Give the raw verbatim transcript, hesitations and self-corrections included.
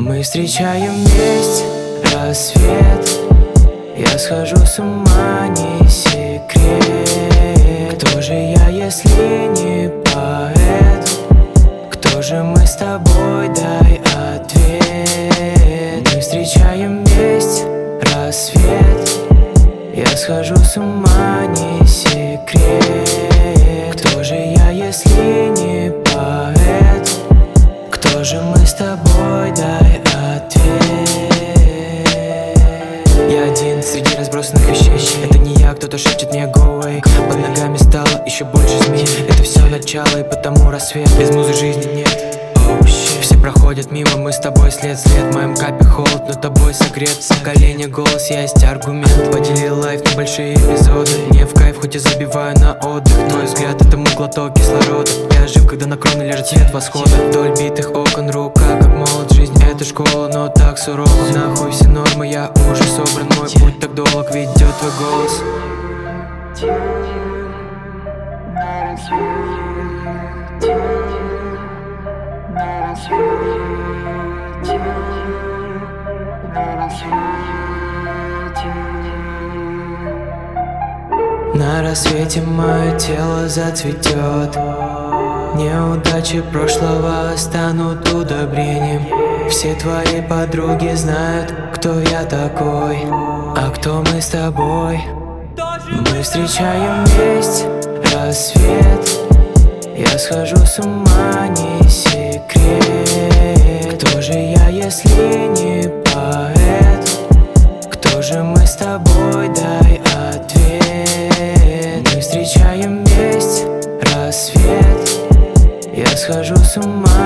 Мы встречаем вместе рассвет. Я схожу с ума, не секрет. Кто же я, если не поэт? Кто же мы с тобой, дай ответ. Мы встречаем вместе рассвет. Я схожу с ума, не секрет. Кто же я, если не поэт? Кто же мы с тобой, дай ответ. Я один среди разбросанных вещей. Это не я, кто-то шепчет мне go away. Под ногами стало еще больше змей. Это все начало и потому рассвет. Без музы жизни нет. Все проходят мимо, мы с тобой след след. В моем капе холод, но тобой согрет. Поколение голос, я есть аргумент. Поделил лайф на большие эпизоды. Мне в кайф, хоть и забиваю на отдых. Твой взгляд, это мой глоток кислорода. Я жив, когда на кроне лежит свет восхода. Вдоль битых окон рука, как молод. Жизнь это школа, но так сурово. Нахуй все нормы, я уже собран. Мой путь так долг, ведет твой голос. На рассвете мое тело зацветет. Неудачи прошлого станут удобрением. Все твои подруги знают, кто я такой, а кто мы с тобой. Мы встречаем вместе рассвет. Я схожу с ума, не секрет. Кто же я, если не поэт? Кто же мы с тобой, дай ответ. Мы встречаем вместе рассвет. Я схожу с ума.